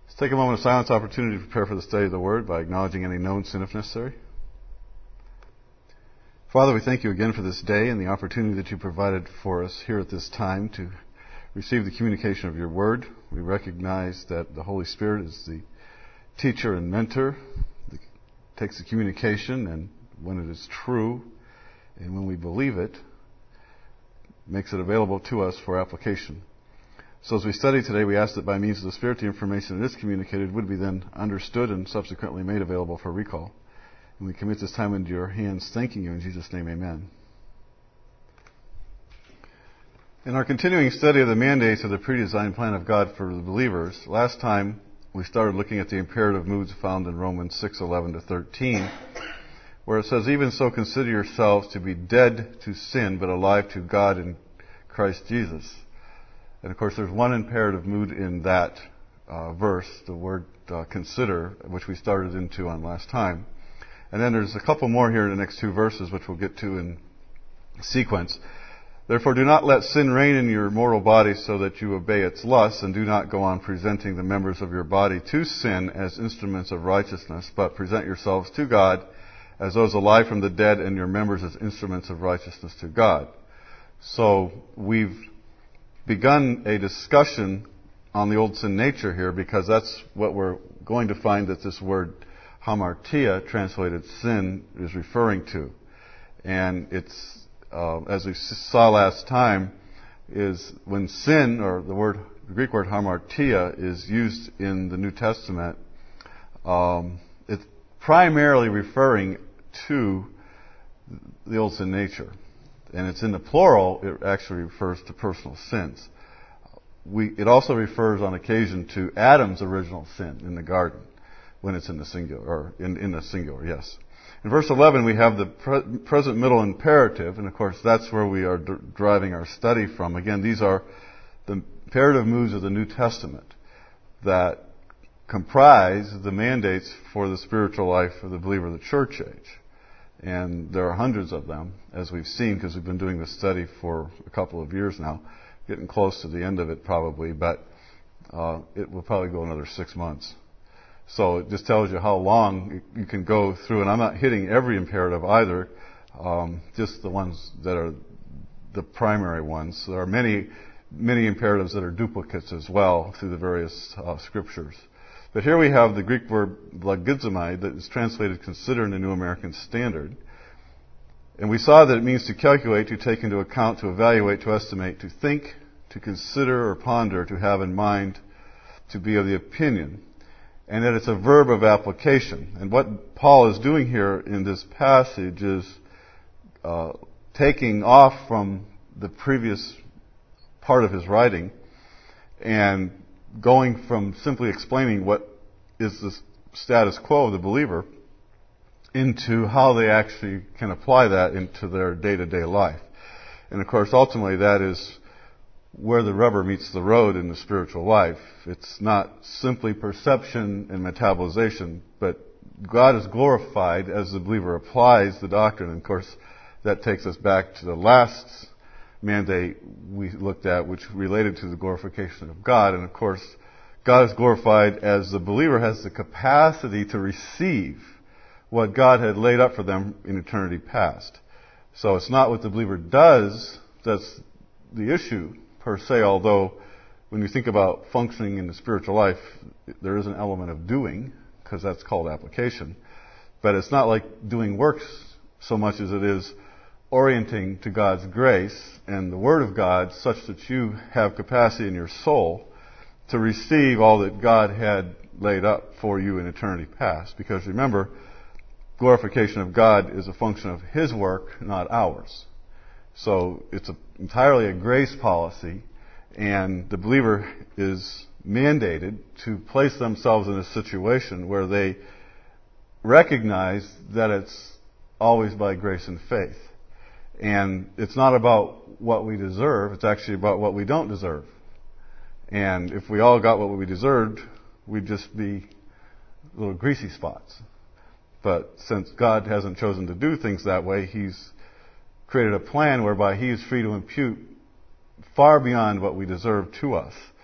Let's take a moment of silence opportunity to prepare for the study of the Word by acknowledging any known sin if necessary. Father, we thank you again for this day and the opportunity that you provided for us here at this time to receive the communication of your Word. We recognize that the Holy Spirit is the teacher and mentor that takes the communication, and when it is true and when we believe it, makes it available to us for application. So as we study today, we ask that by means of the Spirit, the information that is communicated would be then understood and subsequently made available for recall. And we commit this time into your hands, thanking you in Jesus' name, amen. In our continuing study of the mandates of the pre-designed plan of God for the believers, last time we started looking at the imperative moods found in Romans 6:11-13, where it says, "Even so consider yourselves to be dead to sin, but alive to God in Christ Jesus." And of course, there's one imperative mood in that verse, the word consider, which we started into on last time. And then there's a couple more here in the next two verses, which we'll get to in sequence. "Therefore do not let sin reign in your mortal body so that you obey its lusts, and do not go on presenting the members of your body to sin as instruments of righteousness, but present yourselves to God as those alive from the dead, and your members as instruments of righteousness to God." So we've begun a discussion on the old sin nature here, because that's what we're going to find that this word hamartia, translated sin, is referring to. And it's, as we saw last time, is when sin, or the Greek word hamartia, is used in the New Testament, it's primarily referring to the old sin nature. And it's in the plural, it actually refers to personal sins. It also refers on occasion to Adam's original sin in the garden, when it's in the singular, or in the singular, yes. In verse 11, we have the present middle imperative, and of course that's where we are driving our study from. Again, these are the imperative moods of the New Testament that comprise the mandates for the spiritual life of the believer of the church age. And there are hundreds of them, as we've seen, because we've been doing this study for a couple of years now, getting close to the end of it probably, but it will probably go another 6 months. So it just tells you how long you can go through, and I'm not hitting every imperative either, just the ones that are the primary ones. There are many imperatives that are duplicates as well through the various scriptures. But here we have the Greek verb logizomai that is translated consider in the New American Standard. And we saw that it means to calculate, to take into account, to evaluate, to estimate, to think, to consider or ponder, to have in mind, to be of the opinion. And that it's a verb of application. And what Paul is doing here in this passage is taking off from the previous part of his writing and going from simply explaining what is the status quo of the believer into how they actually can apply that into their day-to-day life. And of course, ultimately, that is where the rubber meets the road in the spiritual life. It's not simply perception and metabolization, but God is glorified as the believer applies the doctrine. And of course, that takes us back to the last mandate we looked at, which related to the glorification of God. And of course, God is glorified as the believer has the capacity to receive what God had laid up for them in eternity past. So it's not what the believer does that's the issue per se, although when you think about functioning in the spiritual life, there is an element of doing, because that's called application. But it's not like doing works so much as it is orienting to God's grace and the Word of God such that you have capacity in your soul to receive all that God had laid up for you in eternity past. Because remember, glorification of God is a function of His work, not ours. So it's entirely a grace policy, and the believer is mandated to place themselves in a situation where they recognize that it's always by grace and faith. And it's not about what we deserve, it's actually about what we don't deserve. And if we all got what we deserved, we'd just be little greasy spots. But since God hasn't chosen to do things that way, He's created a plan whereby He is free to impute far beyond what we deserve to us.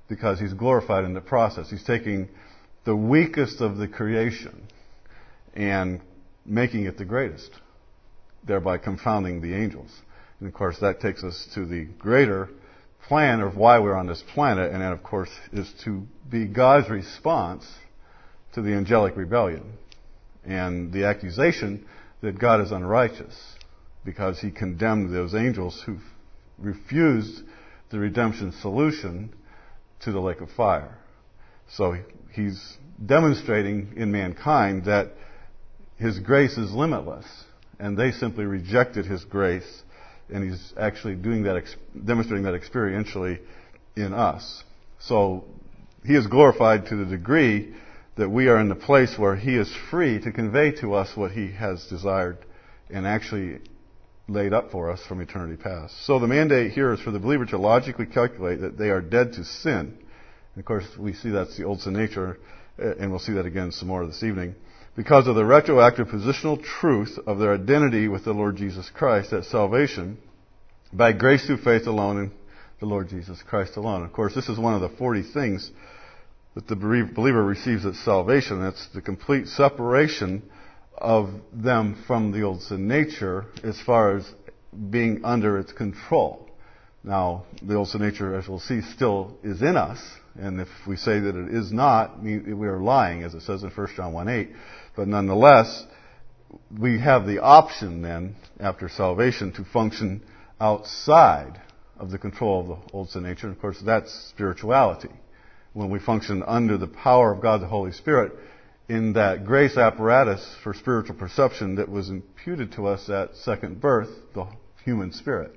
because He's glorified in the process. He's taking the weakest of the creation and making it the greatest, thereby confounding the angels. And of course, that takes us to the greater plan of why we're on this planet, and that, of course, is to be God's response to the angelic rebellion and the accusation that God is unrighteous because He condemned those angels who refused the redemption solution to the lake of fire. So He's demonstrating in mankind that His grace is limitless, and they simply rejected His grace, and He's actually doing that, demonstrating that experientially in us. So He is glorified to the degree that we are in the place where He is free to convey to us what He has desired and actually laid up for us from eternity past. So the mandate here is for the believer to logically calculate that they are dead to sin. And of course, we see that's the old sin nature, and we'll see that again some more this evening, because of the retroactive positional truth of their identity with the Lord Jesus Christ at salvation by grace through faith alone in the Lord Jesus Christ alone. Of course, this is one of the 40 things that the believer receives at salvation. That's the complete separation of them from the old sin nature as far as being under its control. Now, the old sin nature, as we'll see, still is in us. And if we say that it is not, we are lying, as it says in 1 John 1:8. But nonetheless, we have the option then, after salvation, to function outside of the control of the old sin nature. And of course, that's spirituality. When we function under the power of God the Holy Spirit in that grace apparatus for spiritual perception that was imputed to us at second birth, the human spirit.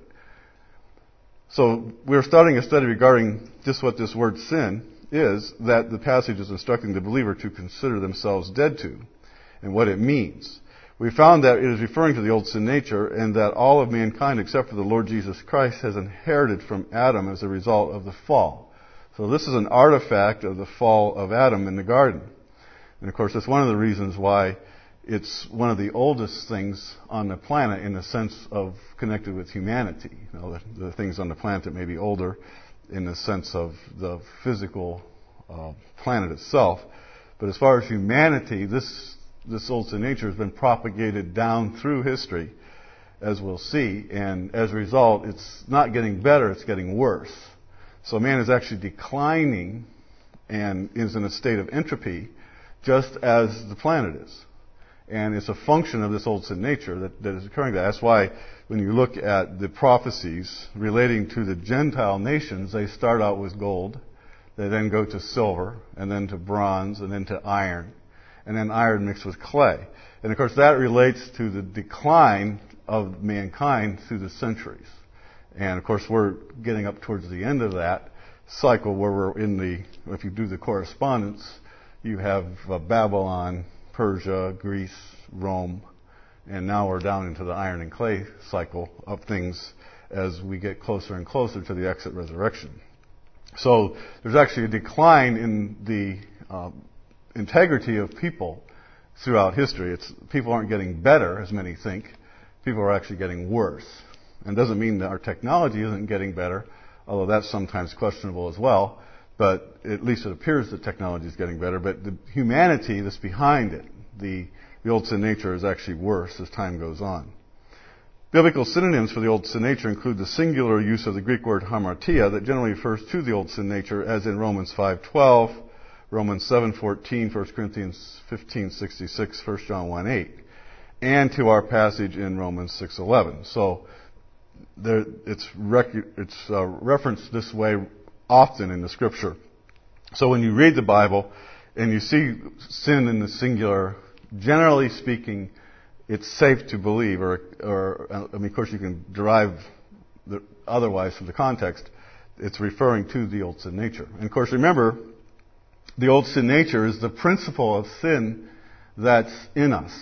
So we're starting a study regarding just what this word sin is, that the passage is instructing the believer to consider themselves dead to, and what it means. We found that it is referring to the old sin nature, and that all of mankind except for the Lord Jesus Christ has inherited from Adam as a result of the fall. So this is an artifact of the fall of Adam in the garden. And of course, that's one of the reasons why it's one of the oldest things on the planet in the sense of connected with humanity. You know, the things on the planet that may be older in the sense of the physical planet itself. But as far as humanity, this old sin nature has been propagated down through history, as we'll see. And as a result, it's not getting better, it's getting worse. So man is actually declining and is in a state of entropy, just as the planet is. And it's a function of this old sin nature that is occurring there. That's why when you look at the prophecies relating to the Gentile nations, they start out with gold, they then go to silver, and then to bronze, and then to iron, and then iron mixed with clay. And of course that relates to the decline of mankind through the centuries. And of course we're getting up towards the end of that cycle where we're in if you do the correspondence, you have Babylon, Persia, Greece, Rome, and now we're down into the iron and clay cycle of things as we get closer and closer to the exit resurrection. So there's actually a decline in the integrity of people throughout history. People aren't getting better, as many think. People are actually getting worse. And it doesn't mean that our technology isn't getting better, although that's sometimes questionable as well. But at least it appears that technology is getting better. But the humanity that's behind it, the old sin nature, is actually worse as time goes on. Biblical synonyms for the old sin nature include the singular use of the Greek word hamartia that generally refers to the old sin nature, as in Romans 5:12, Romans 7:14, 1 Corinthians 15:66, 1 John 1:8, and to our passage in Romans 6:11. So it's referenced this way often in the Scripture. So when you read the Bible and you see sin in the singular, generally speaking, it's safe to believe, of course you can derive otherwise from the context, it's referring to the old sin nature. And of course, remember, the old sin nature is the principle of sin that's in us.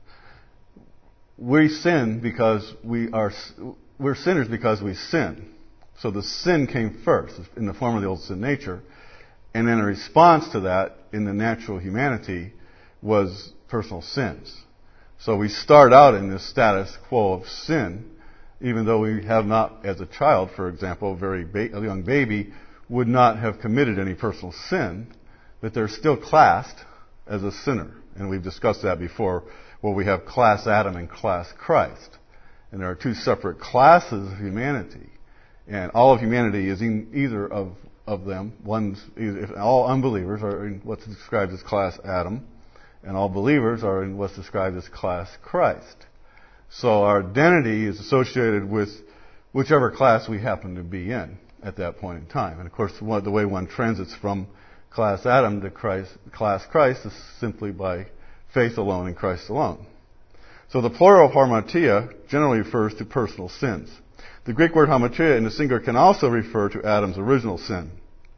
We sin because we're sinners because we sin. So the sin came first in the form of the old sin nature, and then a response to that in the natural humanity was personal sins. So we start out in this status quo of sin, even though we have not, as a child, for example, a young baby, would not have committed any personal sin, but they're still classed as a sinner. And we've discussed that before, where we have class Adam and class Christ. And there are two separate classes of humanity. And all of humanity is in either of them. All unbelievers are in what's described as class Adam, and all believers are in what's described as class Christ. So our identity is associated with whichever class we happen to be in at that point in time. And of course, the way one transits from class Adam to class Christ is simply by faith alone in Christ alone. So the plural hamartia generally refers to personal sins. The Greek word hamartia in the singular can also refer to Adam's original sin,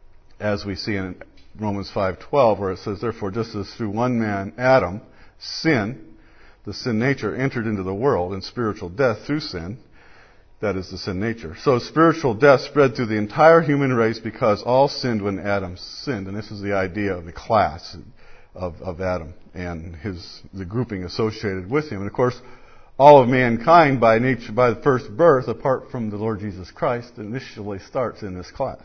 as we see in Romans 5:12, where it says, "Therefore, just as through one man, Adam, sin, the sin nature, entered into the world, and spiritual death through sin," that is the sin nature. "So spiritual death spread through the entire human race because all sinned when Adam sinned." And this is the idea of the class of Adam and the grouping associated with him. And of course, all of mankind by nature, by the first birth, apart from the Lord Jesus Christ, initially starts in this class.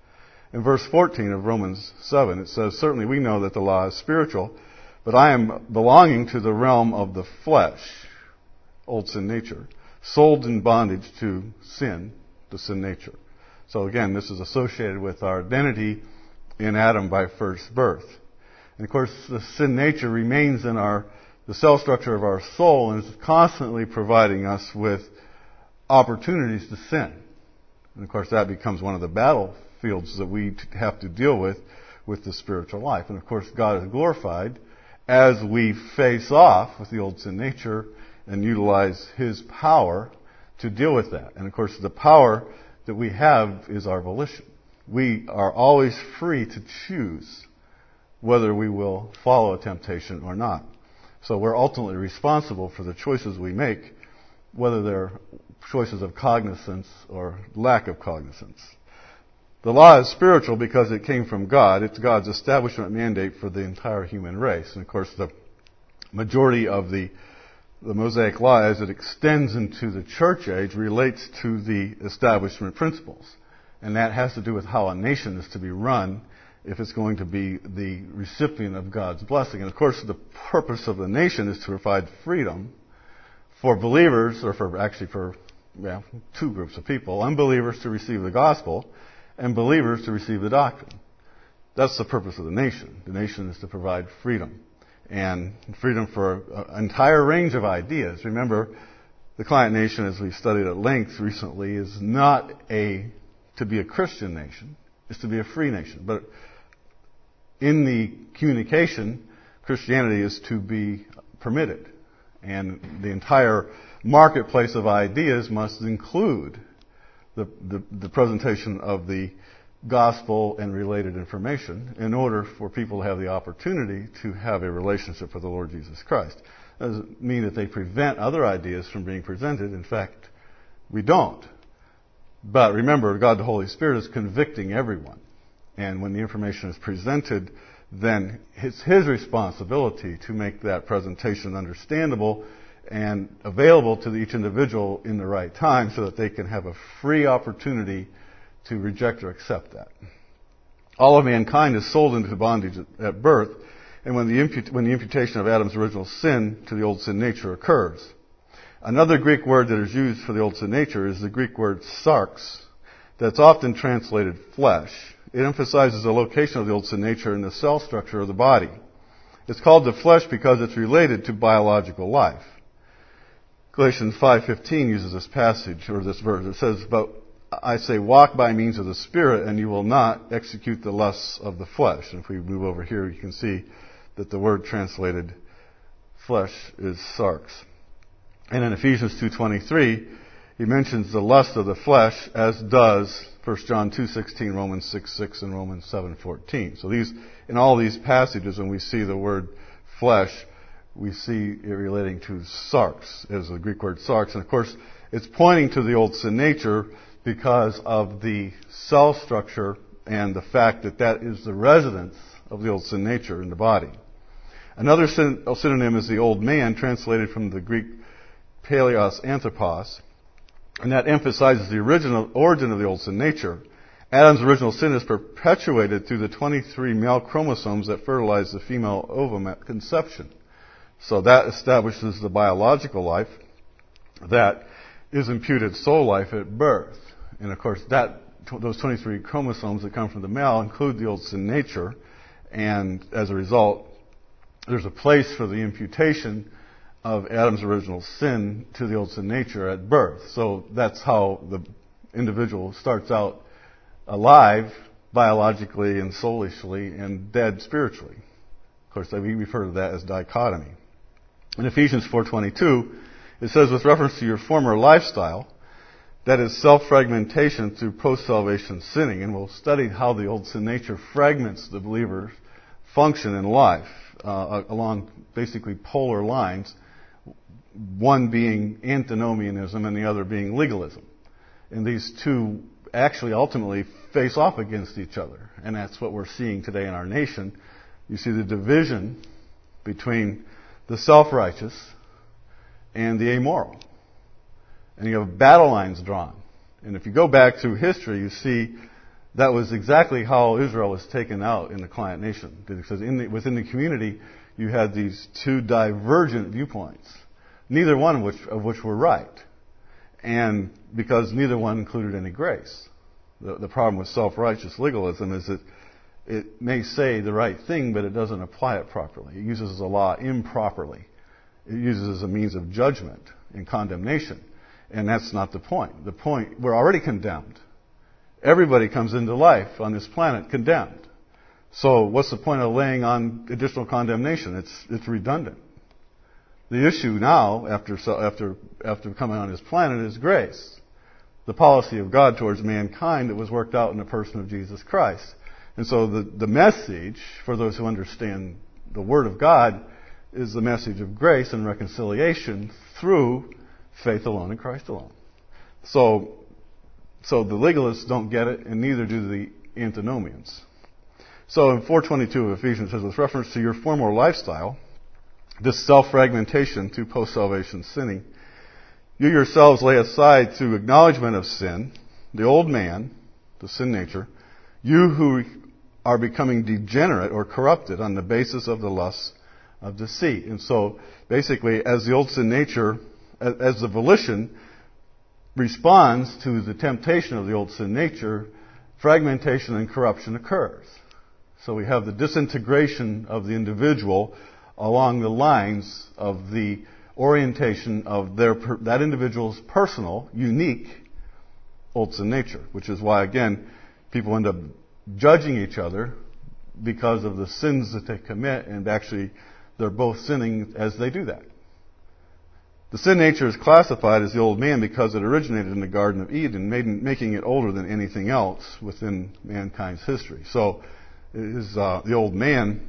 In verse 14 of Romans 7, it says, "Certainly we know that the law is spiritual, but I am belonging to the realm of the flesh," old sin nature, "sold in bondage to sin," the sin nature. So again, this is associated with our identity in Adam by first birth. And of course, the sin nature remains in the cell structure of our soul and is constantly providing us with opportunities to sin. And of course, that becomes one of the battlefields that we have to deal with the spiritual life. And of course, God is glorified as we face off with the old sin nature and utilize His power to deal with that. And of course, the power that we have is our volition. We are always free to choose whether we will follow a temptation or not. So we're ultimately responsible for the choices we make, whether they're choices of cognizance or lack of cognizance. The law is spiritual because it came from God. It's God's establishment mandate for the entire human race. And of course, the majority of the Mosaic Law, as it extends into the church age, relates to the establishment principles. And that has to do with how a nation is to be run if it's going to be the recipient of God's blessing. And of course, the purpose of the nation is to provide freedom for believers, or for two groups of people: unbelievers to receive the gospel, and believers to receive the doctrine. That's the purpose of the nation. The nation is to provide freedom. And freedom for an entire range of ideas. Remember, the client nation, as we've studied at length recently, is not to be a Christian nation. It's to be a free nation. But in the communication, Christianity is to be permitted. And the entire marketplace of ideas must include the presentation of the gospel and related information in order for people to have the opportunity to have a relationship with the Lord Jesus Christ. That doesn't mean that they prevent other ideas from being presented. In fact, we don't. But remember, God the Holy Spirit is convicting everyone. And when the information is presented, then it's His responsibility to make that presentation understandable and available to each individual in the right time so that they can have a free opportunity to reject or accept that. All of mankind is sold into bondage at birth, and when the imputation of Adam's original sin to the old sin nature occurs. Another Greek word that is used for the old sin nature is the Greek word sarx, that's often translated flesh. It emphasizes the location of the old sin nature in the cell structure of the body. It's called the flesh because it's related to biological life. Galatians 5:15 uses this passage, or this verse. It says, "But I say, walk by means of the Spirit, and you will not execute the lusts of the flesh." And if we move over here, you can see that the word translated flesh is sarx. And in Ephesians 2:23, he mentions the lust of the flesh, as does 1 John 2:16, Romans 6:6, and Romans 7:14. So in all these passages, when we see the word flesh, we see it relating to sarx, as the Greek word sarx. And of course, it's pointing to the old sin nature because of the cell structure and the fact that that is the residence of the old sin nature in the body. Another synonym is the old man, translated from the Greek paleos anthropos, and that emphasizes the original origin of the old sin nature Adam's original sin is perpetuated through the 23 male chromosomes that fertilize the female ovum at conception. So that establishes the biological life that is imputed soul life at birth. And of course, those 23 chromosomes that come from the male include the old sin nature, and as a result, there's a place for the imputation of Adam's original sin to the old sin nature at birth. So that's how the individual starts out alive biologically and soulishly and dead spiritually. Of course, we refer to that as dichotomy. In Ephesians 4:22, it says, with reference to your former lifestyle, that is self-fragmentation through post-salvation sinning. And we'll study how the old sin nature fragments the believer's function in life along basically polar lines, one being antinomianism and the other being legalism. And these two actually ultimately face off against each other. And that's what we're seeing today in our nation. You see the division between the self-righteous and the amoral. And you have battle lines drawn. And if you go back through history, you see that was exactly how Israel was taken out in the client nation. Because within the community, you had these two divergent viewpoints, neither one of which were right. And because neither one included any grace. The problem with self-righteous legalism is that it may say the right thing, but it doesn't apply it properly. It uses the law improperly. It uses it as a means of judgment and condemnation. And that's not the point. The point, we're already condemned. Everybody comes into life on this planet condemned. So what's the point of laying on additional condemnation? It's redundant. The issue now, after coming on this planet, is grace. The policy of God towards mankind that was worked out in the person of Jesus Christ. And so the message, for those who understand the Word of God, is the message of grace and reconciliation through faith alone in Christ alone. So the legalists don't get it, and neither do the antinomians. So in 4:22 of Ephesians, it says, with reference to your former lifestyle, this self-fragmentation through post-salvation sinning, you yourselves lay aside through acknowledgement of sin, the old man, the sin nature, you who are becoming degenerate or corrupted on the basis of the lusts of deceit. And so basically, as the old sin nature, as the volition responds to the temptation of the old sin nature, fragmentation and corruption occurs. So we have the disintegration of the individual along the lines of the orientation of that individual's personal, unique old sin nature, which is why, again, people end up judging each other because of the sins that they commit, and actually they're both sinning as they do that. The sin nature is classified as the old man because it originated in the Garden of Eden, making it older than anything else within mankind's history. So it is the old man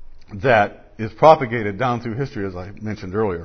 that is propagated down through history, as I mentioned earlier.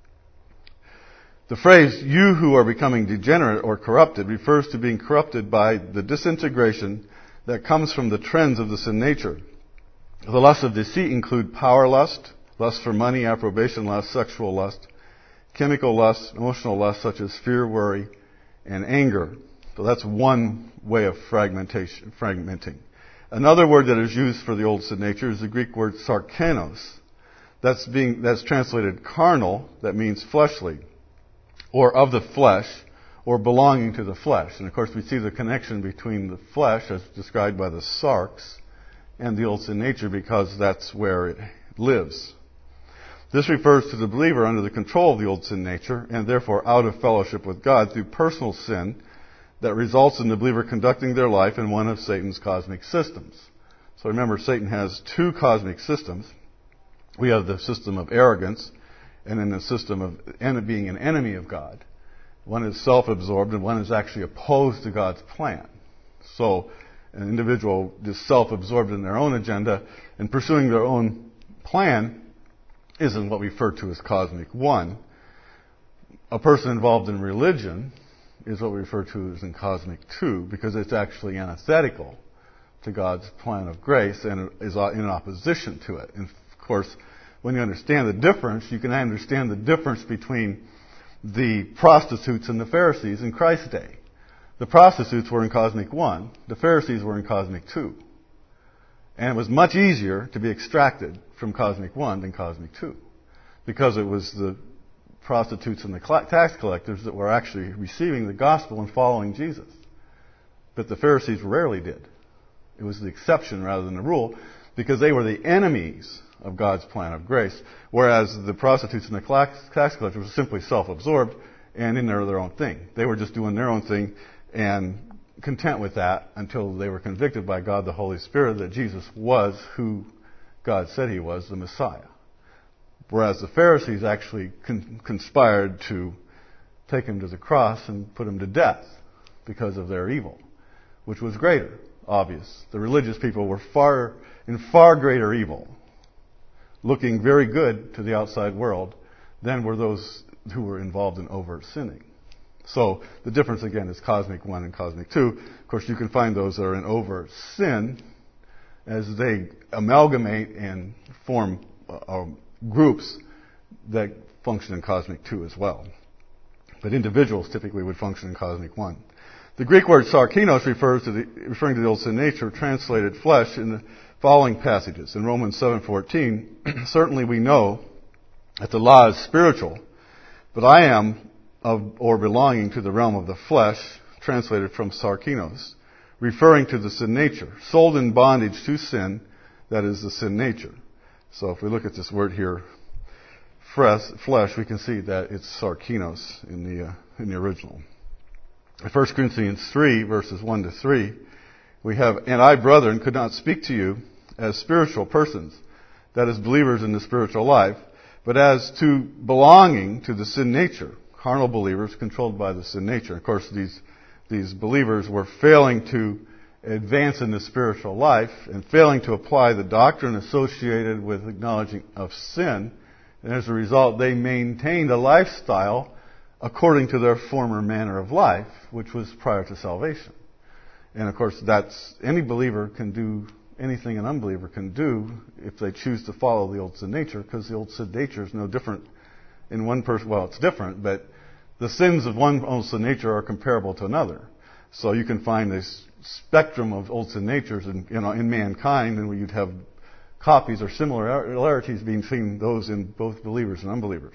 The phrase, you who are becoming degenerate or corrupted, refers to being corrupted by the disintegration that comes from the trends of the sin nature. The lusts of deceit include power lust, lust for money, approbation lust, sexual lust, chemical lust, emotional lust such as fear, worry, and anger. So that's one way of fragmenting. Another word that is used for the old sin nature is the Greek word sarkenos. That's translated carnal, that means fleshly, or of the flesh, or belonging to the flesh. And of course we see the connection between the flesh, as described by the sarx, and the old sin nature because that's where it lives. This refers to the believer under the control of the old sin nature, and therefore out of fellowship with God through personal sin that results in the believer conducting their life in one of Satan's cosmic systems. So remember, Satan has two cosmic systems. We have the system of arrogance, and then the system of being an enemy of God. One is self-absorbed, and one is actually opposed to God's plan. So an individual is self-absorbed in their own agenda and pursuing their own plan is in what we refer to as cosmic one. A person involved in religion is what we refer to as in cosmic two, because it's actually antithetical to God's plan of grace and is in opposition to it. And of course, when you understand the difference, you can understand the difference between the prostitutes and the Pharisees in Christ's day. The prostitutes were in cosmic 1. The Pharisees were in cosmic 2. And it was much easier to be extracted from cosmic 1 than cosmic 2. Because it was the prostitutes and the tax collectors that were actually receiving the gospel and following Jesus. But the Pharisees rarely did. It was the exception rather than the rule, because they were the enemies of God's plan of grace, whereas the prostitutes and the tax collectors were simply self-absorbed and in their own thing. They were just doing their own thing and content with that until they were convicted by God the Holy Spirit that Jesus was who God said he was, the Messiah. Whereas the Pharisees actually conspired to take him to the cross and put him to death because of their evil, which was greater, obvious. The religious people were in far greater evil, looking very good to the outside world, than were those who were involved in overt sinning. So the difference again is cosmic 1 and cosmic 2. Of course, you can find those that are in overt sin as they amalgamate and form groups that function in cosmic 2 as well. But individuals typically would function in cosmic 1. The Greek word sarkinos referring to the old sin nature, translated flesh, in the following passages. In Romans 7:14, certainly we know that the law is spiritual, but I am of or belonging to the realm of the flesh, translated from sarkinos, referring to the sin nature, sold in bondage to sin, that is the sin nature. So if we look at this word here, flesh, we can see that it's sarkinos in the original. In 1 Corinthians 3, verses 1 to 3, we have, and I, brethren, could not speak to you as spiritual persons, that is, believers in the spiritual life, but as to belonging to the sin nature, carnal believers controlled by the sin nature. Of course, these believers were failing to advance in the spiritual life and failing to apply the doctrine associated with acknowledging of sin. And as a result, they maintained a lifestyle according to their former manner of life, which was prior to salvation. And of course, that's any believer can do anything an unbeliever can do if they choose to follow the old sin nature, because the old sin nature is no different in one person. Well, it's different, but the sins of one old sin nature are comparable to another. So you can find this spectrum of old sin natures in mankind, and you'd have copies or similarities between those in both believers and unbelievers.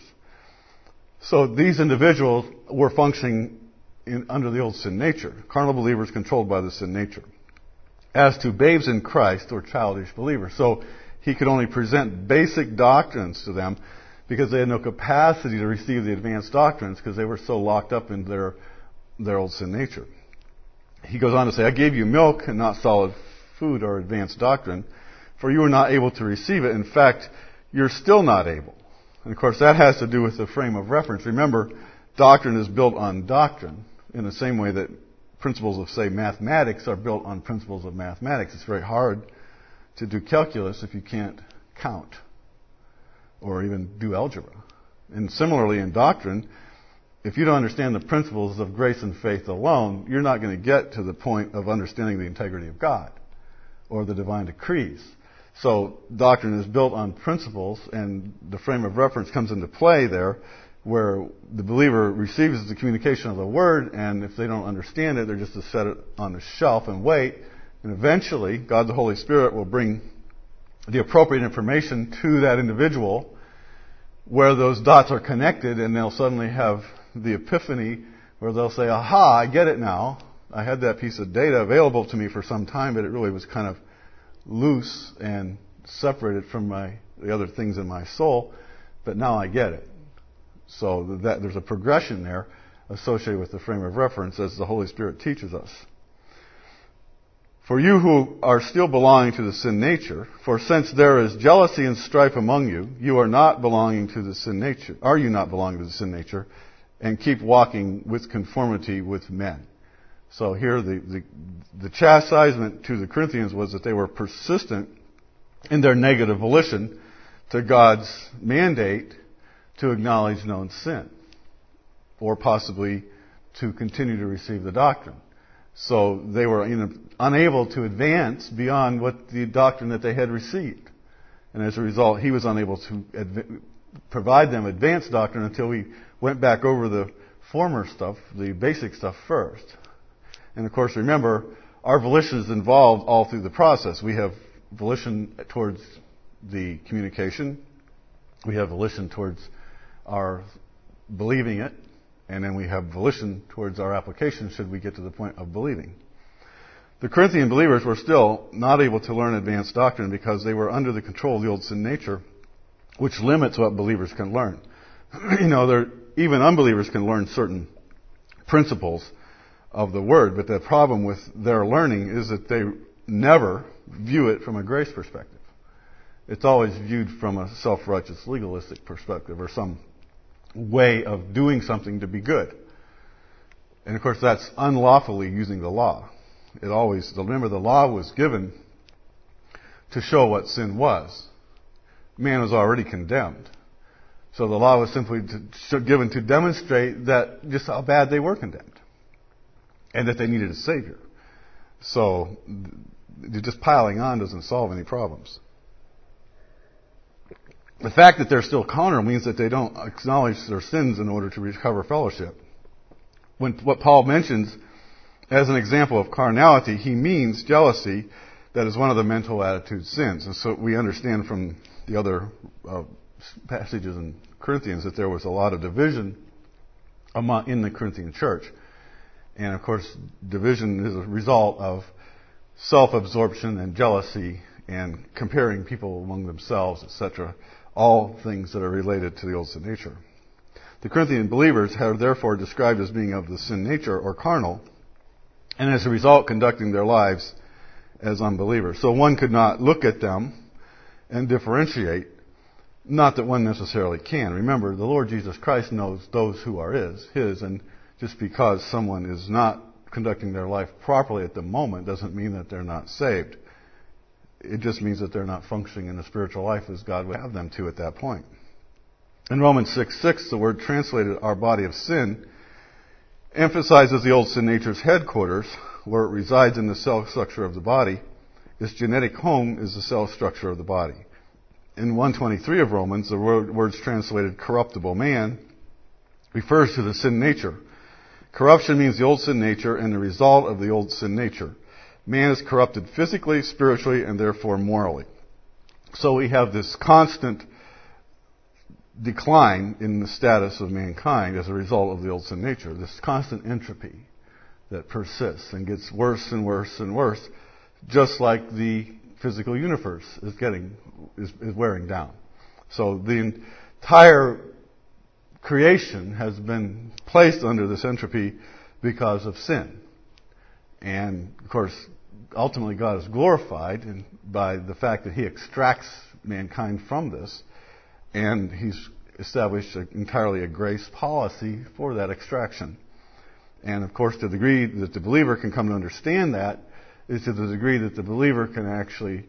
So these individuals were functioning under the old sin nature, carnal believers controlled by the sin nature. As to babes in Christ, or childish believers. So he could only present basic doctrines to them because they had no capacity to receive the advanced doctrines because they were so locked up in their old sin nature. He goes on to say, I gave you milk and not solid food or advanced doctrine, for you were not able to receive it. In fact, you're still not able. And of course, that has to do with the frame of reference. Remember, doctrine is built on doctrine in the same way that principles of, say, mathematics are built on principles of mathematics. It's very hard to do calculus if you can't count or even do algebra. And similarly in doctrine, if you don't understand the principles of grace and faith alone, you're not going to get to the point of understanding the integrity of God or the divine decrees. So doctrine is built on principles, and the frame of reference comes into play there, where the believer receives the communication of the Word, and if they don't understand it, they're just to set it on the shelf and wait. And eventually, God the Holy Spirit will bring the appropriate information to that individual where those dots are connected, and they'll suddenly have the epiphany where they'll say, aha, I get it now. I had that piece of data available to me for some time, but it really was kind of loose and separated from the other things in my soul, but now I get it. So that there's a progression there associated with the frame of reference as the Holy Spirit teaches us. For you who are still belonging to the sin nature, for since there is jealousy and strife among you, you are not belonging to the sin nature. Are you not belonging to the sin nature? And keep walking with conformity with men. So here the chastisement to the Corinthians was that they were persistent in their negative volition to God's mandate to acknowledge known sin, or possibly to continue to receive the doctrine. So they were unable to advance beyond what the doctrine that they had received. And as a result, he was unable to provide them advanced doctrine until we went back over the former stuff, the basic stuff first. And of course, remember, our volition is involved all through the process. We have volition towards the communication. We have volition towards our believing it. And then we have volition towards our application should we get to the point of believing. The Corinthian believers were still not able to learn advanced doctrine because they were under the control of the old sin nature, which limits what believers can learn. Even unbelievers can learn certain principles of the Word, but the problem with their learning is that they never view it from a grace perspective. It's always viewed from a self-righteous legalistic perspective or some way of doing something to be good. And of course that's unlawfully using the law. Remember the law was given to show what sin was. Man was already condemned. So the law was simply given to demonstrate that just how bad they were condemned. And that they needed a Savior. So just piling on doesn't solve any problems. The fact that they're still carnal means that they don't acknowledge their sins in order to recover fellowship. What Paul mentions as an example of carnality, he means jealousy, that is one of the mental attitude sins. And so we understand from the other passages in Corinthians that there was a lot of division in the Corinthian church. And of course, division is a result of self-absorption and jealousy and comparing people among themselves, etc. All things that are related to the old sin nature. The Corinthian believers are therefore described as being of the sin nature or carnal, and as a result conducting their lives as unbelievers. So one could not look at them and differentiate, not that one necessarily can. Remember, the Lord Jesus Christ knows those who are His, and just because someone is not conducting their life properly at the moment doesn't mean that they're not saved. It just means that they're not functioning in the spiritual life as God would have them to at that point. In Romans 6:6, the word translated our body of sin emphasizes the old sin nature's headquarters, where it resides in the cell structure of the body. Its genetic home is the cell structure of the body. In 1:23 of Romans, the words translated corruptible man refers to the sin nature. Corruption means the old sin nature and the result of the old sin nature. Man is corrupted physically, spiritually, and therefore morally. So we have this constant decline in the status of mankind as a result of the old sin nature, this constant entropy that persists and gets worse and worse and worse, just like the physical universe is wearing down. So the entire creation has been placed under this entropy because of sin. And of course, ultimately God is glorified by the fact that He extracts mankind from this, and He's established entirely a grace policy for that extraction. And of course, to the degree that the believer can come to understand that is to the degree that the believer can actually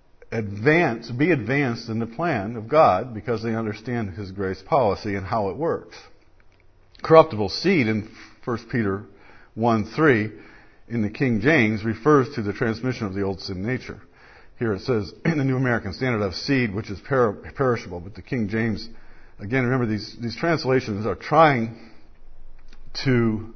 be advanced in the plan of God because they understand His grace policy and how it works. Corruptible seed in 1 Peter 1:3 in the King James refers to the transmission of the old sin nature. Here it says in the New American Standard of seed, which is perishable, but the King James, again, remember these translations are trying to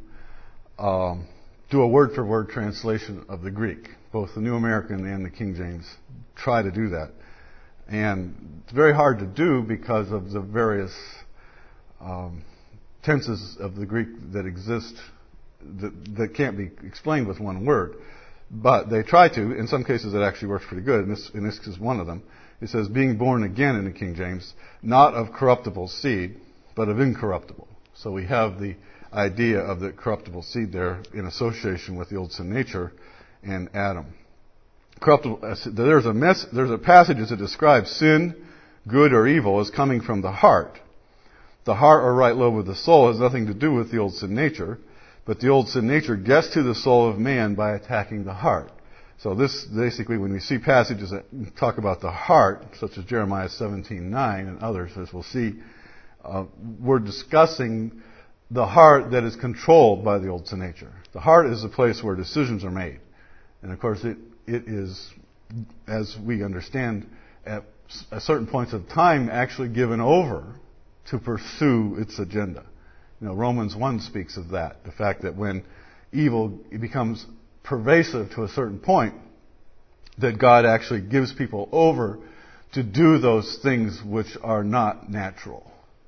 do a word-for-word translation of the Greek. Both the New American and the King James try to do that. And it's very hard to do because of the various tenses of the Greek that exist that can't be explained with one word. But they try to. In some cases it actually works pretty good, and this is one of them. It says, being born again in the King James, not of corruptible seed, but of incorruptible. So we have the idea of the corruptible seed there in association with the old sin nature and Adam. There's a passage that describes sin, good or evil, as coming from the heart. The heart or right lobe of the soul has nothing to do with the old sin nature, but the old sin nature gets to the soul of man by attacking the heart. So this, basically, when we see passages that talk about the heart, such as Jeremiah 17:9 and others, as we'll see, we're discussing the heart that is controlled by the old sin nature. The heart is the place where decisions are made. And of course, it is, as we understand, at certain points of time actually given over to pursue its agenda. Romans 1 speaks of that. The fact that when evil becomes pervasive to a certain point, that God actually gives people over to do those things which are not natural.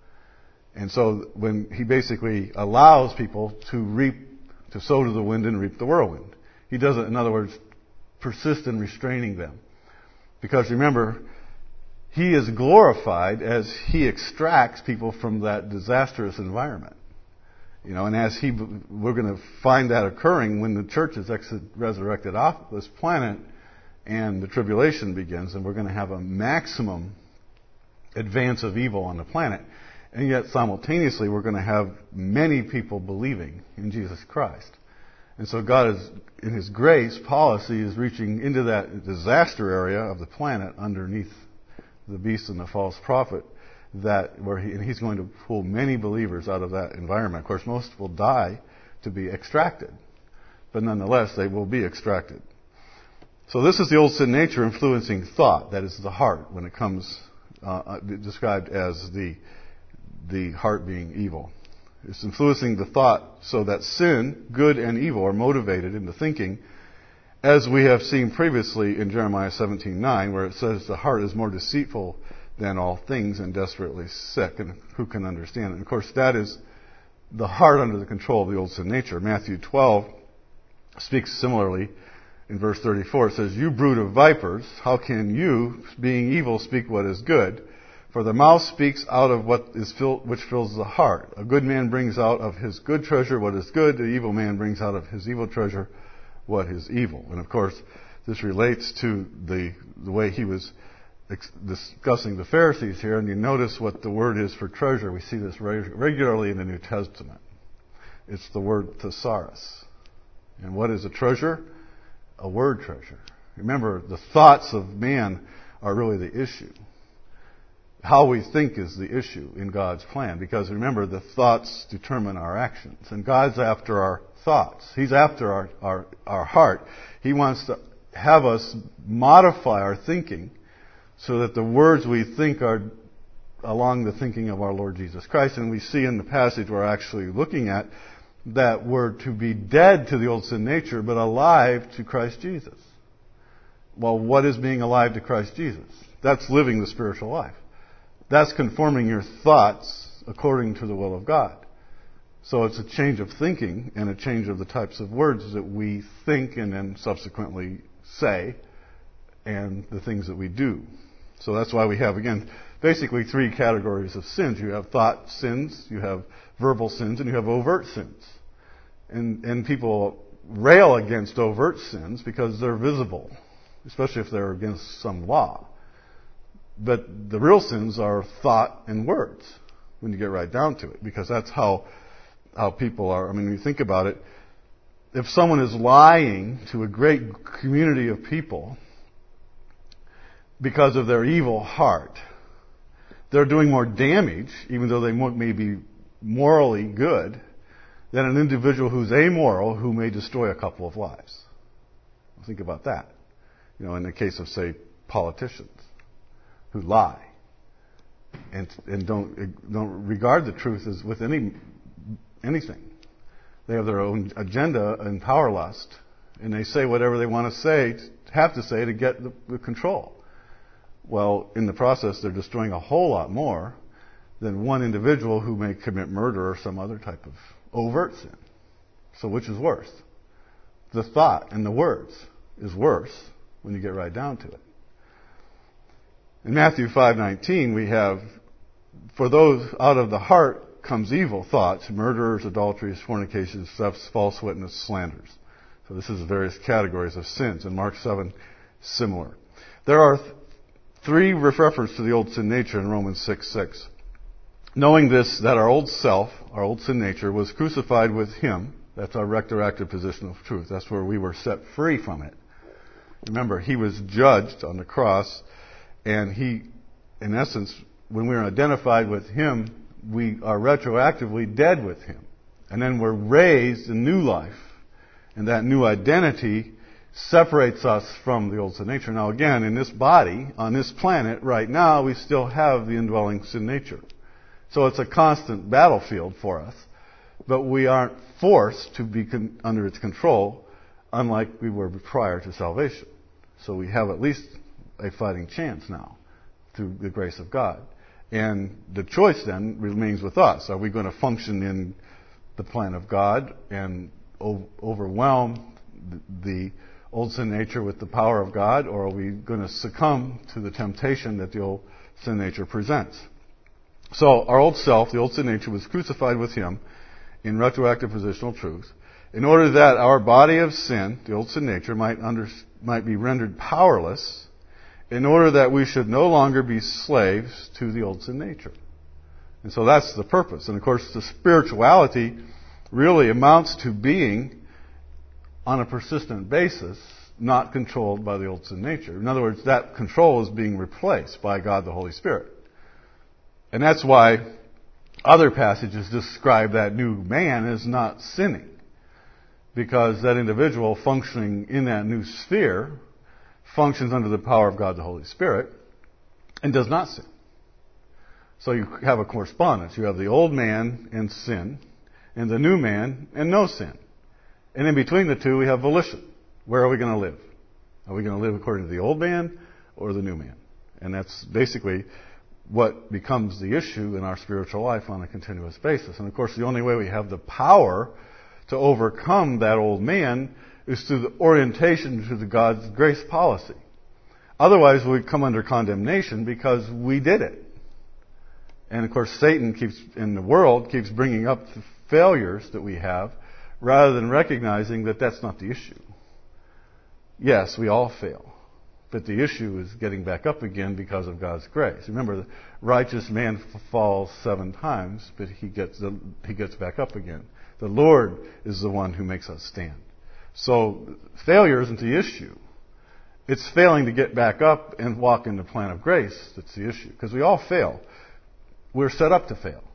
And so when he basically allows people to sow to the wind and reap the whirlwind. He doesn't, in other words, persist in restraining them. Because remember, he is glorified as he extracts people from that disastrous environment. And as we're going to find that occurring when the church is resurrected off this planet and the tribulation begins, and we're going to have a maximum advance of evil on the planet. And yet simultaneously we're going to have many people believing in Jesus Christ. And so God is, in His grace policy, is reaching into that disaster area of the planet underneath the beast and the false prophet, and He's going to pull many believers out of that environment. Of course, most will die to be extracted, but nonetheless, they will be extracted. So this is the old sin nature influencing thought. That is the heart when it comes described as the heart being evil. It's influencing the thought so that sin, good and evil, are motivated into thinking, as we have seen previously in Jeremiah 17:9, where it says the heart is more deceitful than all things and desperately sick, and who can understand it? And of course, that is the heart under the control of the old sin nature. Matthew 12 speaks similarly in verse 34. It says, "You brood of vipers, how can you, being evil, speak what is good? For the mouth speaks out of which fills the heart. A good man brings out of his good treasure what is good. The evil man brings out of his evil treasure what is evil." And of course, this relates to the way he was discussing the Pharisees here. And you notice what the word is for treasure. We see this regularly in the New Testament. It's the word thesaurus. And what is a treasure? A word treasure. Remember, the thoughts of man are really the issue. How we think is the issue in God's plan. Because remember, the thoughts determine our actions. And God's after our thoughts. He's after our heart. He wants to have us modify our thinking so that the words we think are along the thinking of our Lord Jesus Christ. And we see in the passage we're actually looking at that we're to be dead to the old sin nature, but alive to Christ Jesus. Well, what is being alive to Christ Jesus? That's living the spiritual life. That's conforming your thoughts according to the will of God. So it's a change of thinking and a change of the types of words that we think and then subsequently say, and the things that we do. So that's why we have, again, basically three categories of sins. You have thought sins, you have verbal sins, and you have overt sins. And people rail against overt sins because they're visible, especially if they're against some law. But the real sins are thought and words, when you get right down to it, because that's how people are. I mean, when you think about it, if someone is lying to a great community of people because of their evil heart, they're doing more damage, even though they may be morally good, than an individual who's amoral who may destroy a couple of lives. Think about that. In the case of, say, politicians who lie and don't regard the truth as with anything. They have their own agenda and power lust, and they say whatever they want to say, have to say to get the control. Well, in the process, they're destroying a whole lot more than one individual who may commit murder or some other type of overt sin. So which is worse? The thought and the words is worse when you get right down to it. In Matthew 5:19, we have, "For those out of the heart comes evil thoughts, murderers, adulteries, fornications, thefts, false witness, slanders." So this is various categories of sins. In Mark 7, similar. There are three references to the old sin nature in Romans 6:6. "Knowing this, that our old self, our old sin nature, was crucified with Him." That's our retroactive position of truth. That's where we were set free from it. Remember, He was judged on the cross, and He, in essence, when we're identified with Him, we are retroactively dead with Him. And then we're raised in new life. And that new identity separates us from the old sin nature. Now again, in this body, on this planet, right now, we still have the indwelling sin nature. So it's a constant battlefield for us. but we aren't forced to be under its control, unlike we were prior to salvation. So we have at least a fighting chance now through the grace of God. And the choice then remains with us. Are we going to function in the plan of God and overwhelm the old sin nature with the power of God, or are we going to succumb to the temptation that the old sin nature presents? So our old self, the old sin nature, was crucified with Him in retroactive positional truth, in order that our body of sin, the old sin nature, might be rendered powerless, in order that we should no longer be slaves to the old sin nature. And so that's the purpose. And of course, the spirituality really amounts to being, on a persistent basis, not controlled by the old sin nature. In other words, that control is being replaced by God the Holy Spirit. And that's why other passages describe that new man as not sinning, because that individual functioning in that new sphere functions under the power of God the Holy Spirit and does not sin. So you have a correspondence. You have the old man and sin, and the new man and no sin. And in between the two, we have volition. Where are we going to live? Are we going to live according to the old man or the new man? And that's basically what becomes the issue in our spiritual life on a continuous basis. And of course, the only way we have the power to overcome that old man is through the orientation to the God's grace policy. Otherwise, we come under condemnation because we did it. And of course, Satan in the world keeps bringing up the failures that we have, rather than recognizing that that's not the issue. Yes, we all fail. But the issue is getting back up again because of God's grace. Remember, the righteous man falls 7 times, but he gets back up again. The Lord is the one who makes us stand. So failure isn't the issue. It's failing to get back up and walk in the plan of grace that's the issue. Because we all fail. We're set up to fail.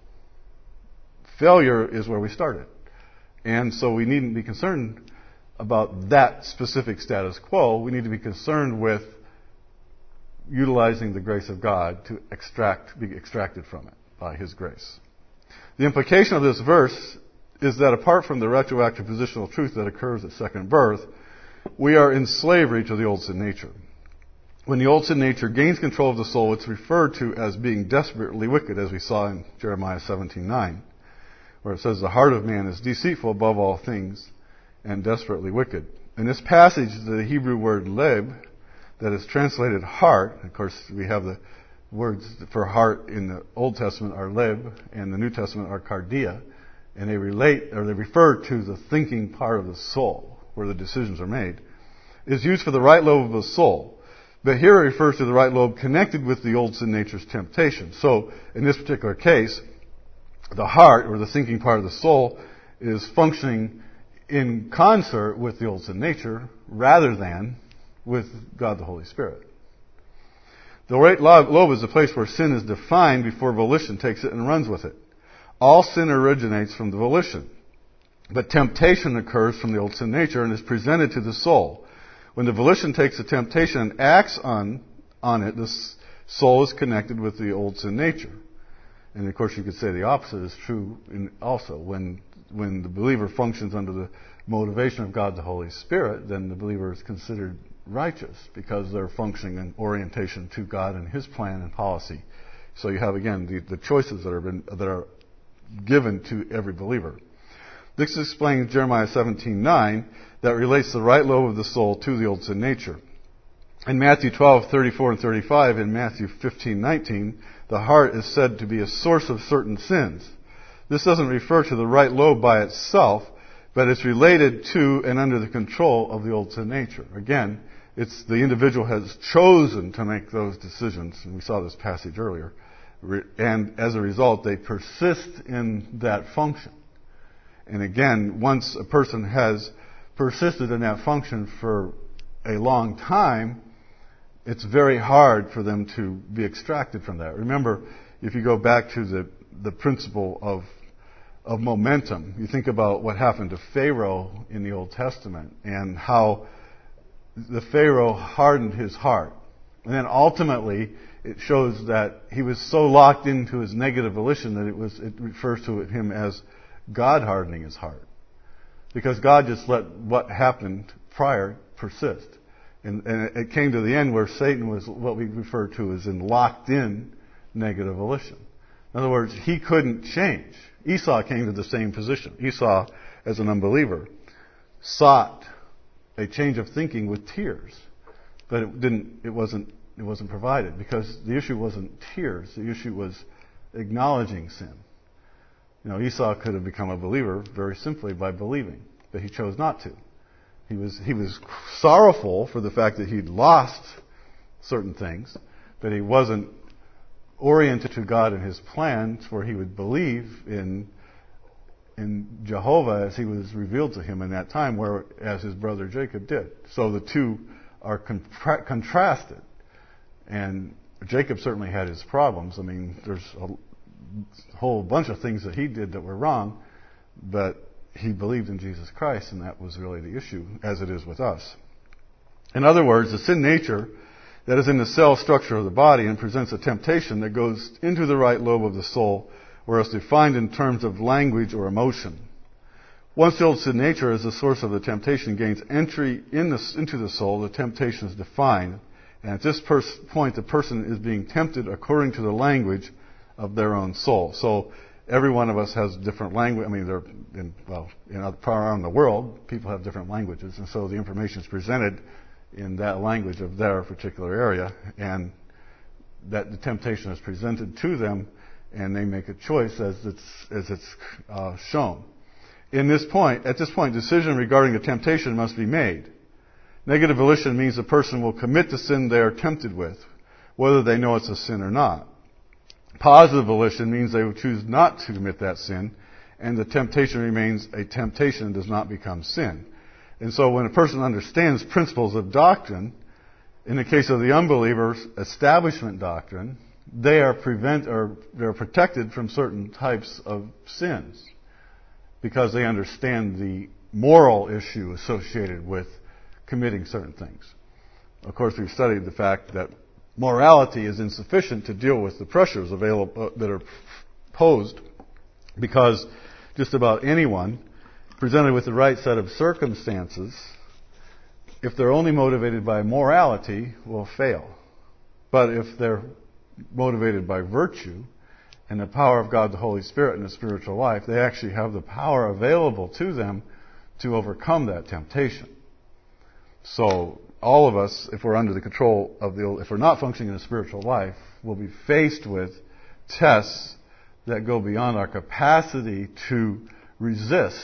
Failure is where we started. And so we needn't be concerned about that specific status quo. We need to be concerned with utilizing the grace of God to be extracted from it by His grace. The implication of this verse is that apart from the retroactive positional truth that occurs at second birth, we are in slavery to the old sin nature. When the old sin nature gains control of the soul, it's referred to as being desperately wicked, as we saw in Jeremiah 17:9, where it says, "The heart of man is deceitful above all things and desperately wicked." In this passage, the Hebrew word leb, that is translated heart, of course we have the words for heart in the Old Testament are leb, and the New Testament are cardia, and they refer to the thinking part of the soul, where the decisions are made, is used for the right lobe of the soul. But here it refers to the right lobe connected with the old sin nature's temptation. So, in this particular case, the heart, or the thinking part of the soul, is functioning in concert with the old sin nature rather than with God the Holy Spirit. The right lobe is the place where sin is defined before volition takes it and runs with it. All sin originates from the volition, but temptation occurs from the old sin nature and is presented to the soul. When the volition takes the temptation and acts on it, the soul is connected with the old sin nature. And of course, you could say the opposite is true also. When the believer functions under the motivation of God the Holy Spirit, then the believer is considered righteous because they're functioning in orientation to God and His plan and policy. So you have, again, the choices that are given to every believer. This explains Jeremiah 17:9 that relates the right lobe of the soul to the old sin nature. In Matthew 12:34 and 35, and Matthew 15:19, the heart is said to be a source of certain sins. This doesn't refer to the right lobe by itself, but it's related to and under the control of the old sin nature. Again, it's the individual has chosen to make those decisions, and we saw this passage earlier. And as a result, they persist in that function. And again, once a person has persisted in that function for a long time, it's very hard for them to be extracted from that. Remember, if you go back to the principle of momentum, you think about what happened to Pharaoh in the Old Testament and how the Pharaoh hardened his heart. And then ultimately, it shows that he was so locked into his negative volition that it refers to him as God hardening his heart. Because God just let what happened prior persist. And it came to the end where Satan was what we refer to as in locked in negative volition. In other words, he couldn't change. Esau came to the same position. Esau, as an unbeliever, sought a change of thinking with tears. But it wasn't provided, because the issue wasn't tears. The issue was acknowledging sin. Esau could have become a believer very simply by believing, but he chose not to. He was sorrowful for the fact that he'd lost certain things, but he wasn't oriented to God and his plans, where he would believe in Jehovah as he was revealed to him in that time, whereas his brother Jacob did. So the two are contrasted. And Jacob certainly had his problems. I mean, there's a whole bunch of things that he did that were wrong, but he believed in Jesus Christ, and that was really the issue, as it is with us. In other words, the sin nature that is in the cell structure of the body and presents a temptation that goes into the right lobe of the soul, whereas defined in terms of language or emotion. Once the old sin nature as the source of the temptation gains entry into the soul, the temptation is defined. And at this point, the person is being tempted according to the language of their own soul. So every one of us has different language. I mean, around the world, people have different languages. And so the information is presented in that language of their particular area. And that the temptation is presented to them, and they make a choice as it's shown. At this point, decision regarding the temptation must be made. Negative volition means the person will commit the sin they are tempted with, whether they know it's a sin or not. Positive volition means they will choose not to commit that sin, and the temptation remains a temptation and does not become sin. And so when a person understands principles of doctrine, in the case of the unbelievers, establishment doctrine, they're protected from certain types of sins, because they understand the moral issue associated with committing certain things. Of course, we've studied the fact that morality is insufficient to deal with the pressures available that are posed, because just about anyone presented with the right set of circumstances, if they're only motivated by morality, will fail. But if they're motivated by virtue and the power of God the Holy Spirit in the spiritual life, they actually have the power available to them to overcome that temptation. So all of us, if we're under the control of if we're not functioning in a spiritual life, will be faced with tests that go beyond our capacity to resist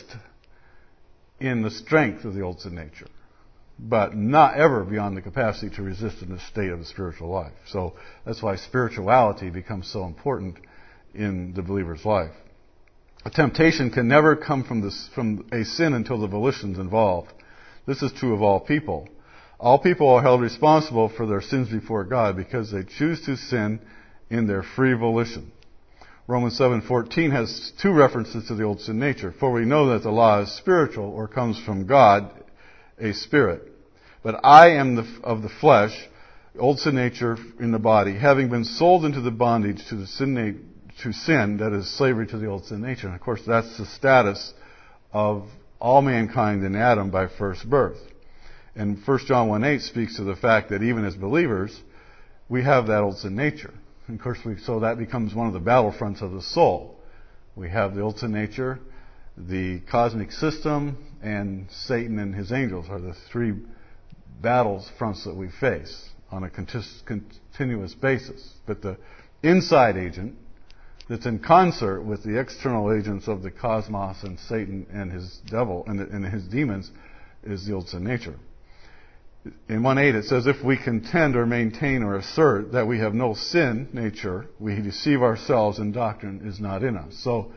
in the strength of the old sin nature, but not ever beyond the capacity to resist in the state of the spiritual life. So that's why spirituality becomes so important in the believer's life. A temptation can never come from a sin until the volition's involved. This is true of all people. All people are held responsible for their sins before God because they choose to sin in their free volition. Romans 7:14 has two references to the old sin nature. For we know that the law is spiritual, or comes from God, a spirit. But I am of the flesh, old sin nature in the body, having been sold into the bondage to sin, that is slavery to the old sin nature. And of course, that's the status of all mankind in Adam by first birth. And 1 John 1:8 speaks to the fact that even as believers, we have that old sin nature. And of course, so that becomes one of the battlefronts of the soul. We have the old sin nature, the cosmic system, and Satan and his angels are the three battles fronts that we face on a continuous basis. But the inside agent that's in concert with the external agents of the cosmos and Satan and his devil and his demons is the old sin nature. In 1:8 it says, if we contend or maintain or assert that we have no sin nature, we deceive ourselves and doctrine is not in us. So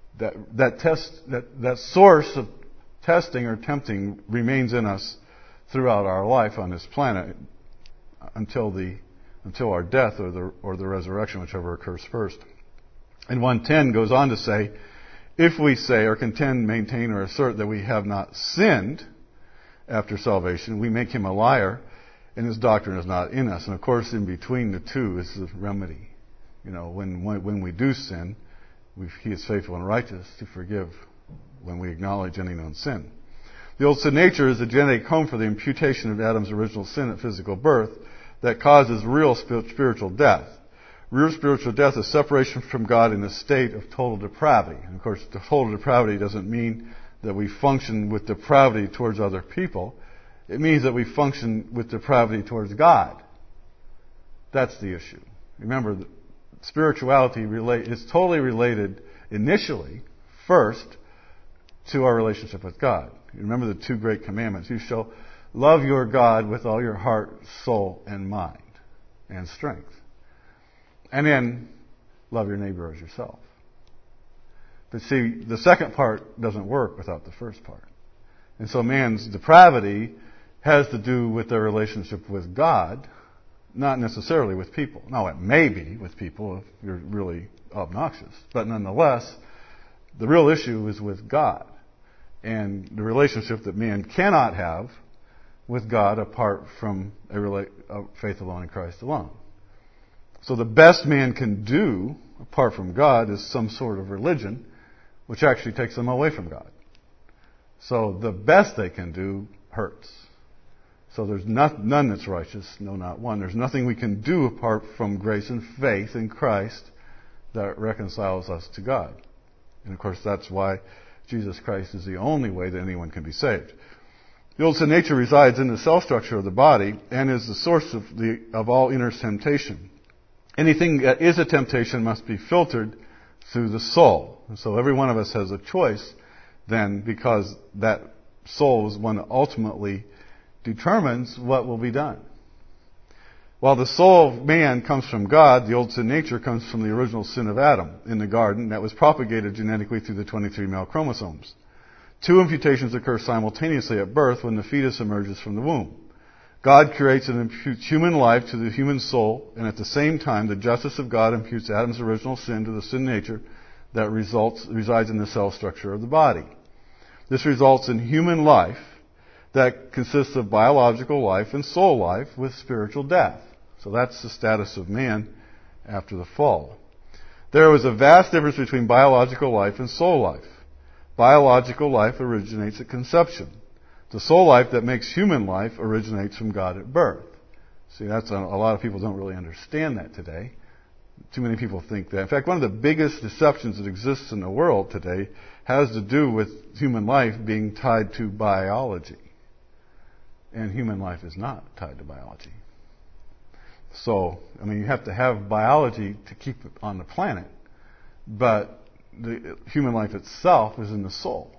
that source of testing or tempting remains in us throughout our life on this planet until our death or the resurrection, whichever occurs first. And 1:10 goes on to say, if we say or contend, maintain, or assert that we have not sinned after salvation, we make him a liar, and his doctrine is not in us. And of course, in between the two is the remedy. When we do sin, he is faithful and righteous to forgive when we acknowledge any known sin. The old sin nature is the genetic home for the imputation of Adam's original sin at physical birth that causes real spiritual death. Real spiritual death is separation from God in a state of total depravity. And of course, the total depravity doesn't mean that we function with depravity towards other people. It means that we function with depravity towards God. That's the issue. Remember, spirituality is totally related initially, first, to our relationship with God. You remember the two great commandments. You shall love your God with all your heart, soul, and mind, and strength. And then, love your neighbor as yourself. But see, the second part doesn't work without the first part. And so man's depravity has to do with their relationship with God, not necessarily with people. Now, it may be with people if you're really obnoxious. But nonetheless, the real issue is with God and the relationship that man cannot have with God apart from a faith alone in Christ alone. So the best man can do apart from God is some sort of religion, which actually takes them away from God. So the best they can do hurts. So there's none that's righteous, no, not one. There's nothing we can do apart from grace and faith in Christ that reconciles us to God. And of course, that's why Jesus Christ is the only way that anyone can be saved. The old sin nature resides in the cell structure of the body and is the source of all inner temptation. Anything that is a temptation must be filtered through the soul. And so every one of us has a choice then, because that soul is one that ultimately determines what will be done. While the soul of man comes from God, the old sin nature comes from the original sin of Adam in the garden that was propagated genetically through the 23 male chromosomes. Two imputations occur simultaneously at birth when the fetus emerges from the womb. God creates and imputes human life to the human soul, and at the same time, the justice of God imputes Adam's original sin to the sin nature that resides in the cell structure of the body. This results in human life that consists of biological life and soul life with spiritual death. So that's the status of man after the fall. There was a vast difference between biological life and soul life. Biological life originates at conception. The soul life that makes human life originates from God at birth. See, that's a lot of people don't really understand that today. Too many people think that. In fact, one of the biggest deceptions that exists in the world today has to do with human life being tied to biology. And human life is not tied to biology. So, you have to have biology to keep it on the planet, but the human life itself is in the soul.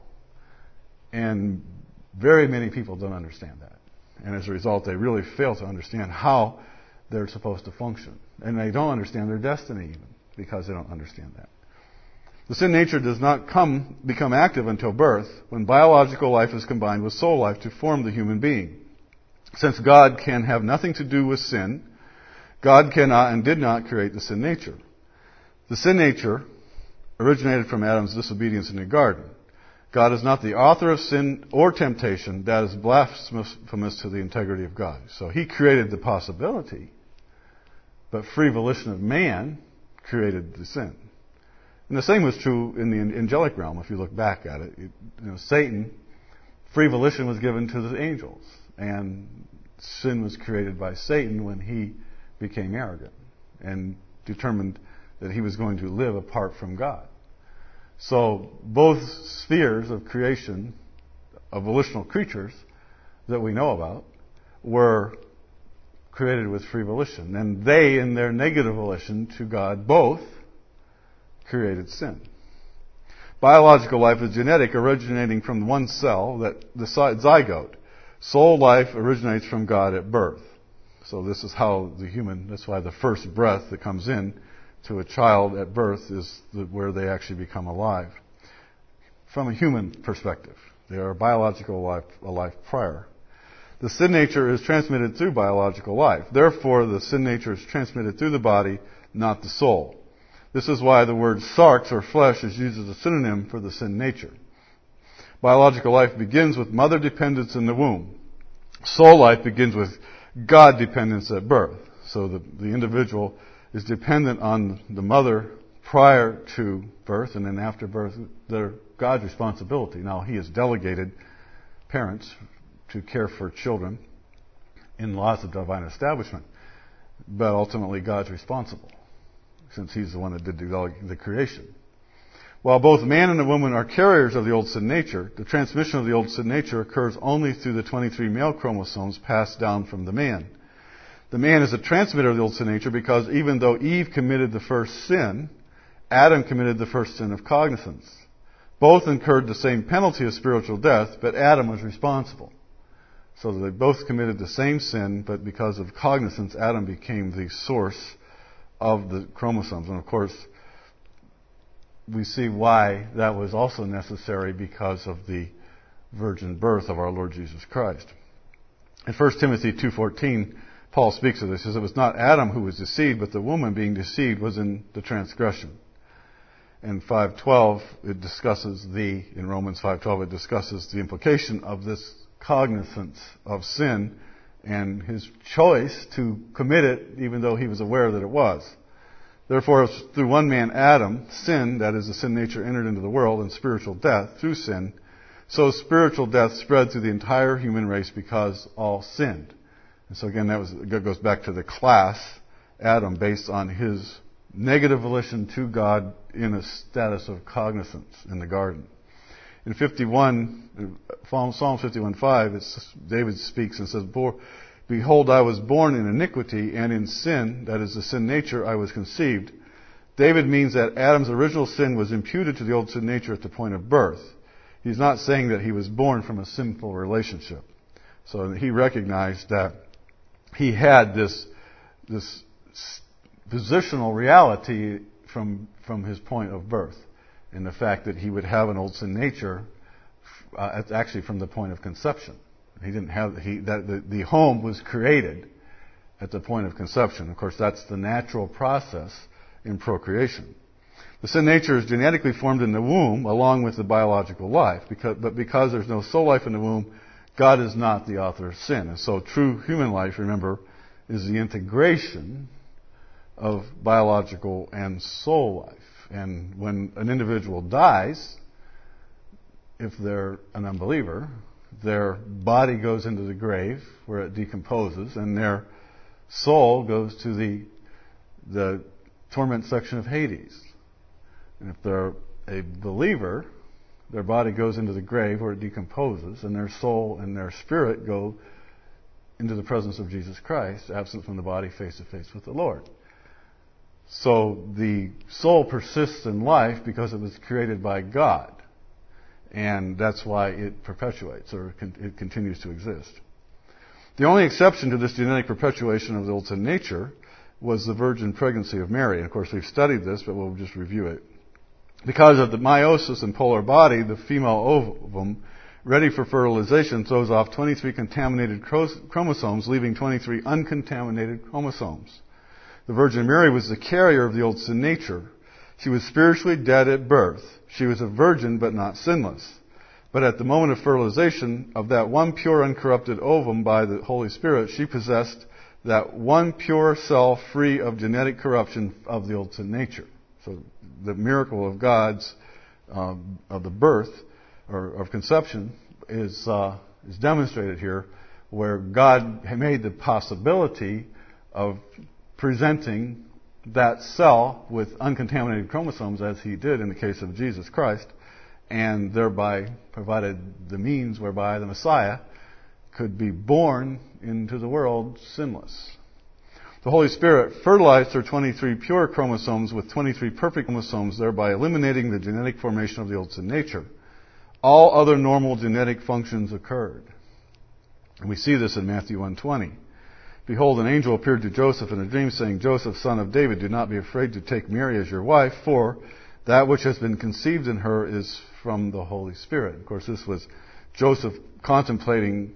And very many people don't understand that. And as a result, they really fail to understand how they're supposed to function. And they don't understand their destiny even, because they don't understand that. The sin nature does not become active until birth, when biological life is combined with soul life to form the human being. Since God can have nothing to do with sin, God cannot and did not create the sin nature. The sin nature originated from Adam's disobedience in the garden. God is not the author of sin or temptation. That is blasphemous to the integrity of God. So He created the possibility, but free volition of man created the sin. And the same was true in the angelic realm, if you look back at it. Satan, free volition was given to the angels. And sin was created by Satan when he became arrogant and determined that he was going to live apart from God. So both spheres of creation of volitional creatures that we know about were created with free volition. And they, in their negative volition to God, both created sin. Biological life is genetic, originating from one cell, the zygote. Soul life originates from God at birth. So this is how that's why the first breath that comes in to a child at birth is where they actually become alive. From a human perspective, they are biological life, a life prior. The sin nature is transmitted through biological life. Therefore, the sin nature is transmitted through the body, not the soul. This is why the word sarx, or flesh, is used as a synonym for the sin nature. Biological life begins with mother dependence in the womb. Soul life begins with God dependence at birth. So the individual is dependent on the mother prior to birth and then after birth, they're God's responsibility. Now, He has delegated parents to care for children in laws of divine establishment, but ultimately God's responsible, since He's the one that did the creation. While both man and the woman are carriers of the old sin nature, the transmission of the old sin nature occurs only through the 23 male chromosomes passed down from the man. The man is a transmitter of the old sin nature because even though Eve committed the first sin, Adam committed the first sin of cognizance. Both incurred the same penalty of spiritual death, but Adam was responsible. So they both committed the same sin, but because of cognizance, Adam became the source of the chromosomes. And of course, we see why that was also necessary because of the virgin birth of our Lord Jesus Christ. In 1 Timothy 2:14, Paul speaks of this. He says, it was not Adam who was deceived, but the woman being deceived was in the transgression. In 5:12, in Romans 5:12, it discusses the implication of this cognizance of sin and his choice to commit it even though he was aware that it was. Therefore, through one man, Adam, sin, that is the sin nature, entered into the world, and spiritual death through sin. So spiritual death spread through the entire human race because all sinned. And so again, that goes back to the class, Adam, based on his negative volition to God in a status of cognizance in the garden. In Psalm 51:5, David speaks and says, Behold, I was born in iniquity, and in sin, that is the sin nature, I was conceived. David means that Adam's original sin was imputed to the old sin nature at the point of birth. He's not saying that he was born from a sinful relationship. So he recognized that he had this positional reality from his point of birth, in the fact that he would have an old sin nature actually from the point of conception. He didn't have the home was created at the point of conception. Of course, that's the natural process in procreation. The sin nature is genetically formed in the womb along with the biological life, but because there's no soul life in the womb, God is not the author of sin. And so true human life, remember, is the integration of biological and soul life. And when an individual dies, if they're an unbeliever, their body goes into the grave where it decomposes, and their soul goes to the torment section of Hades. And if they're a believer, their body goes into the grave where it decomposes, and their soul and their spirit go into the presence of Jesus Christ, absent from the body, face to face with the Lord. So the soul persists in life because it was created by God. And that's why it perpetuates, or it continues to exist. The only exception to this genetic perpetuation of the old sin nature was the virgin pregnancy of Mary. And of course, we've studied this, but we'll just review it. Because of the meiosis and polar body, the female ovum, ready for fertilization, throws off 23 contaminated chromosomes, leaving 23 uncontaminated chromosomes. The Virgin Mary was the carrier of the old sin nature. She was spiritually dead at birth. She was a virgin, but not sinless. But at the moment of fertilization of that one pure, uncorrupted ovum by the Holy Spirit, she possessed that one pure cell free of genetic corruption of the old sin nature. So the miracle of God's, of the birth, or of conception, is demonstrated here, where God made the possibility of presenting that cell with uncontaminated chromosomes, as He did in the case of Jesus Christ, and thereby provided the means whereby the Messiah could be born into the world sinless. The Holy Spirit fertilized her 23 pure chromosomes with 23 perfect chromosomes, thereby eliminating the genetic formation of the old sin nature. All other normal genetic functions occurred. And we see this in Matthew 1:20. Behold, an angel appeared to Joseph in a dream, saying, Joseph, son of David, do not be afraid to take Mary as your wife, for that which has been conceived in her is from the Holy Spirit. Of course, this was Joseph contemplating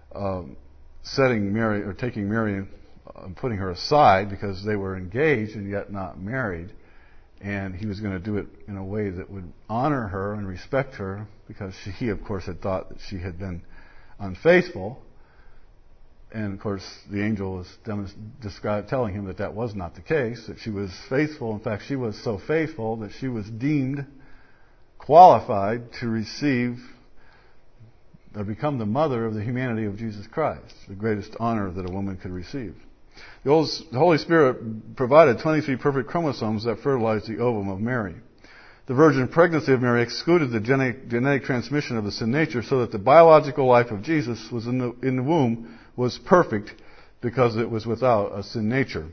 taking Mary and putting her aside because they were engaged and yet not married. And he was going to do it in a way that would honor her and respect her, because he, of course, had thought that she had been unfaithful. And of course, the angel was telling him that that was not the case, that she was faithful. In fact, she was so faithful that she was deemed qualified to receive or become the mother of the humanity of Jesus Christ, the greatest honor that a woman could receive. The Holy Spirit provided 23 perfect chromosomes that fertilized the ovum of Mary. The virgin pregnancy of Mary excluded the genetic transmission of the sin nature, so that the biological life of Jesus was in the womb was perfect because it was without a sin nature.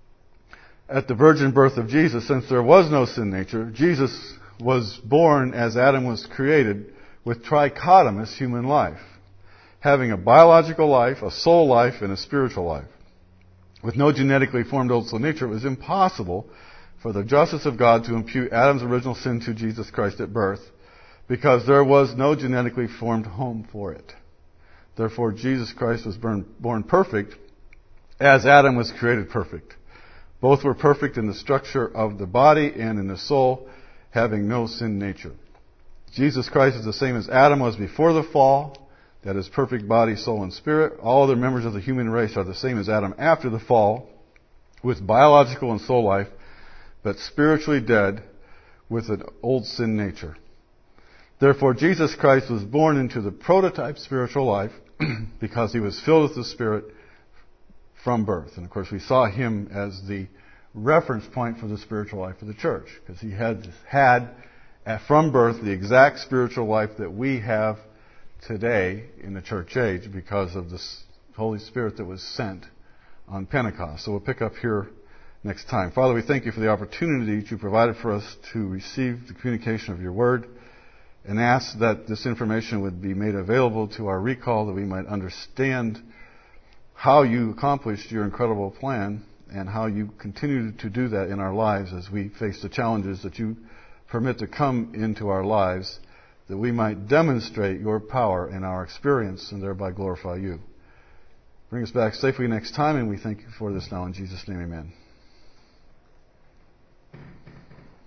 At the virgin birth of Jesus, since there was no sin nature, Jesus was born as Adam was created, with trichotomous human life, having a biological life, a soul life, and a spiritual life. With no genetically formed old sin nature, it was impossible for the justice of God to impute Adam's original sin to Jesus Christ at birth, because there was no genetically formed home for it. Therefore, Jesus Christ was born perfect, as Adam was created perfect. Both were perfect in the structure of the body and in the soul, having no sin nature. Jesus Christ is the same as Adam was before the fall, that is perfect body, soul, and spirit. All other members of the human race are the same as Adam after the fall, with biological and soul life, but spiritually dead with an old sin nature. Therefore, Jesus Christ was born into the prototype spiritual life because he was filled with the Spirit from birth. And of course, we saw him as the reference point for the spiritual life of the church, because he had from birth the exact spiritual life that we have today in the church age because of the Holy Spirit that was sent on Pentecost. So we'll pick up here next time. Father, we thank you for the opportunity that you provided for us to receive the communication of your word, and ask that this information would be made available to our recall, that we might understand how you accomplished your incredible plan and how you continue to do that in our lives as we face the challenges that you permit to come into our lives, that we might demonstrate your power in our experience and thereby glorify you. Bring us back safely next time, and we thank you for this now in Jesus' name, amen.